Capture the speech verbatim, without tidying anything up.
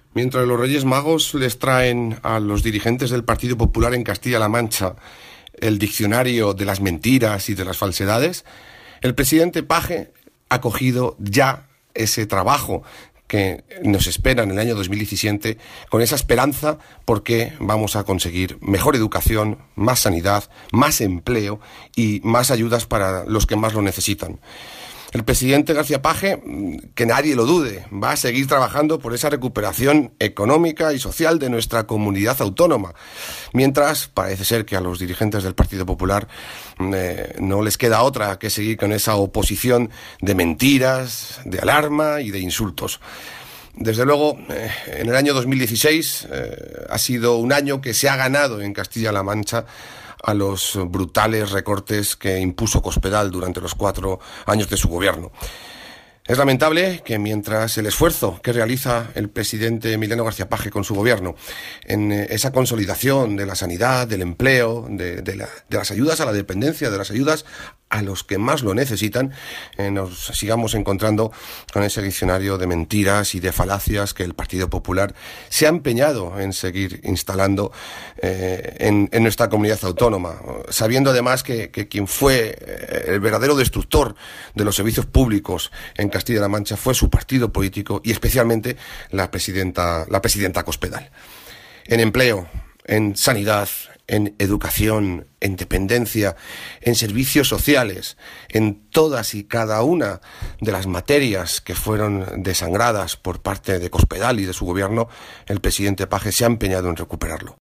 Mientras los Reyes Magos les traen a los dirigentes del Partido Popular en Castilla-La Mancha el diccionario de las mentiras y de las falsedades, el presidente Paje ha cogido ya ese trabajo que nos espera en el año dos mil diecisiete con esa esperanza porque vamos a conseguir mejor educación, más sanidad, más empleo y más ayudas para los que más lo necesitan. El presidente García Paje, que nadie lo dude, va a seguir trabajando por esa recuperación económica y social de nuestra comunidad autónoma, mientras parece ser que a los dirigentes del Partido Popular eh, no les queda otra que seguir con esa oposición de mentiras, de alarma y de insultos. Desde luego, eh, en el año dos mil dieciséis eh, ha sido un año que se ha ganado en Castilla-La Mancha a los brutales recortes que impuso Cospedal durante los cuatro años de su gobierno. Es lamentable que mientras el esfuerzo que realiza el presidente Emiliano García Paje con su gobierno en esa consolidación de la sanidad, del empleo, de, de, la, de las ayudas a la dependencia, de las ayudas a los que más lo necesitan, eh, nos sigamos encontrando con ese diccionario de mentiras y de falacias que el Partido Popular se ha empeñado en seguir instalando eh, en, en nuestra comunidad autónoma, sabiendo además que, que quien fue el verdadero destructor de los servicios públicos en Castilla-La Mancha fue su partido político y especialmente la presidenta, la presidenta Cospedal. En empleo, en sanidad, en educación, en dependencia, en servicios sociales, en todas y cada una de las materias que fueron desangradas por parte de Cospedal y de su gobierno, el presidente Paje se ha empeñado en recuperarlo.